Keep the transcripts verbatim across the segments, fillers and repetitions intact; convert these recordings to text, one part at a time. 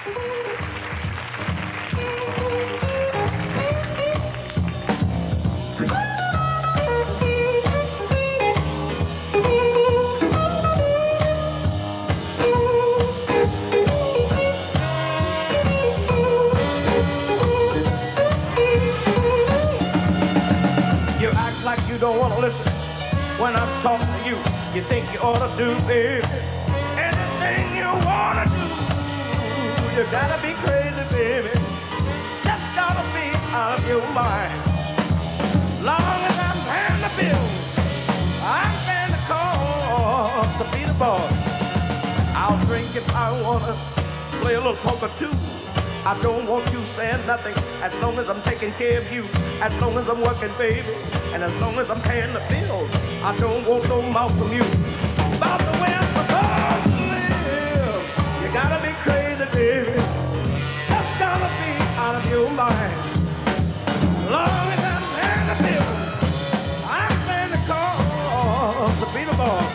You act like you don't want to listen when I'm talking to you. You think you ought to do, baby, anything you want to do. You gotta be crazy, baby. Just gotta be out of your mind. Long as I'm paying the bills, I'm paying the cost to be the boss. I'll drink if I wanna, play a little poker too. I don't want you saying nothing as long as I'm taking care of you, as long as I'm working, baby, and as long as I'm paying the bills. I don't want no mouth from you about the way I'm supposed to live. You gotta be crazy, baby. Just gotta be out of your mind. Long as I'm paying the bills, I'm paying the cost to be the boss.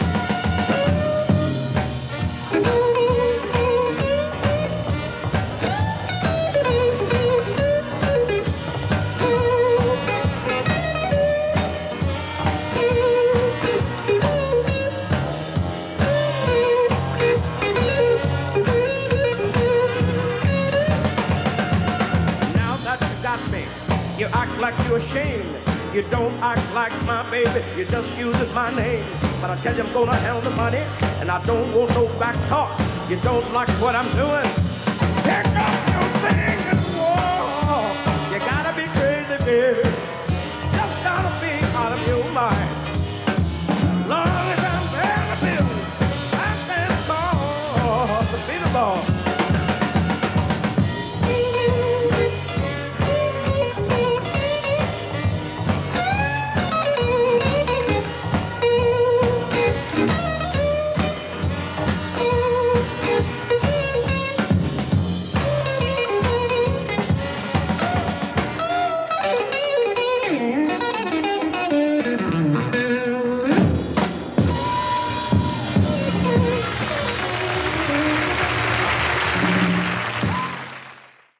You act like you're ashamed. You don't act like my baby. You just uses my name. But I tell you I'm gonna handle the money, and I don't want no back talk. You don't like what I'm doing, pick up your thing and walk. You gotta be crazy, baby. Just gotta be out of your mind. Long as I'm paying the bills, I'm paying the cost to be the boss.